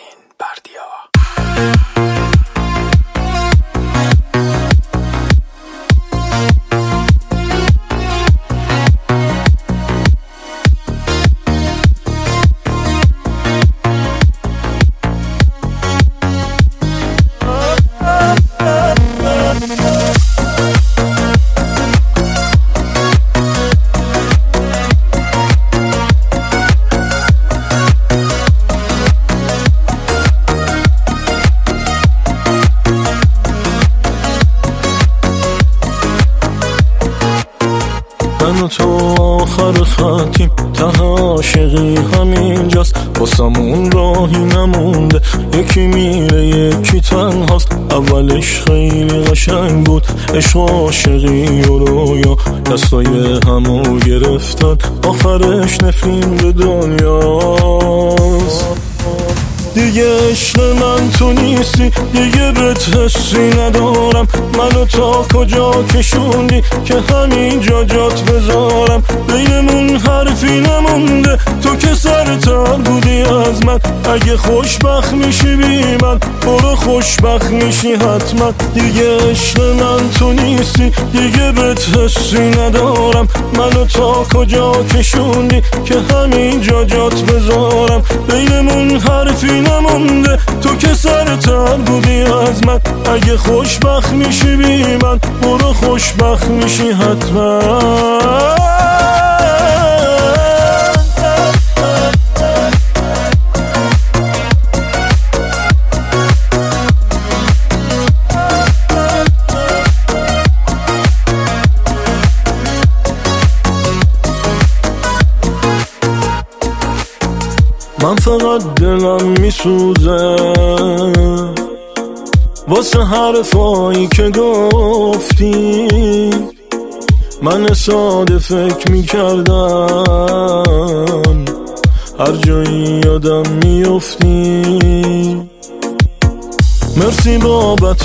نسرین بردیا. من و تو آخر خطیم، ته عاشقی همینجاست، واسمون راهی نمونده، یکی میره یکی تنهاست. اولش خیلی قشنگ بود، عشق و عاشقی و رویا دستای همو گرفتن، آخرش نفرین به دنیاست. دیگه عشق من تو نیستی، دیگه بهت حسی ندارم، منو تا کجا کشوندی که همینجا جات بذارم. بینمون حرفی نمونده، تو که سرتر بودی از من، اگه خوشبخت میشی بی من برو خوشبخت میشی حتما. دیگه عشق من تو نیستی، دیگه بهت حسی ندارم، منو تا کجا کشوندی که همینجا جات بذارم. بینمون حرفی نمونده، تو که سرتر بودی از من، اگه خوشبخت میشی بی من برو خوشبخت میشی حتما. من فقط دلم میسوزه واسه حرفایی که گفتی، من ساده فکر میکردم هر جایی یادم میفتی. مرسی بابت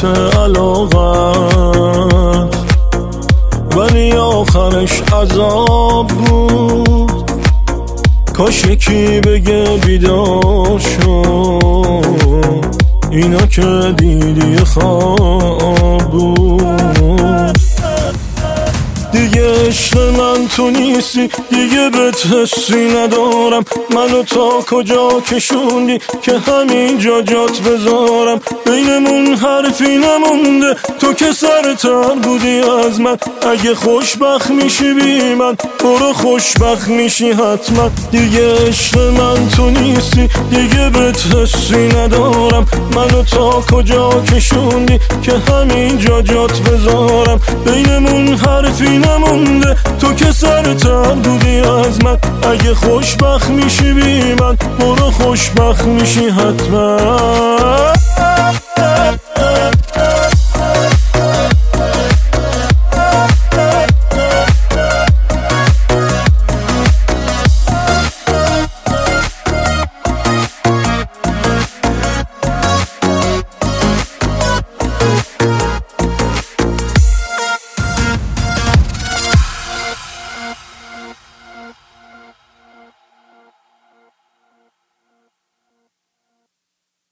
علاقت ولی آخرش عذاب بود، کاش یکی بگه بیدار شو، اینا که دیدی خواب بود. دیگه عشق من تو نیستی، دیگه بهت حسی ندارم، منو تا کجا کشوندی که همینجا جات بذارم. بینمون حرفی نمونده، تو که سرتر بودی از من، اگه خوشبخت میشی بی من برو خوشبخت میشی حتما. دیگه عشق من تو نیستی، دیگه بهت حسی ندارم، منو تا کجا کشوندی که همینجا جات بذارم. بینمون حرفی نمونده، تو که سرتر بودی از من، اگه خوشبخت میشی بی من برو خوشبخت میشی حتما.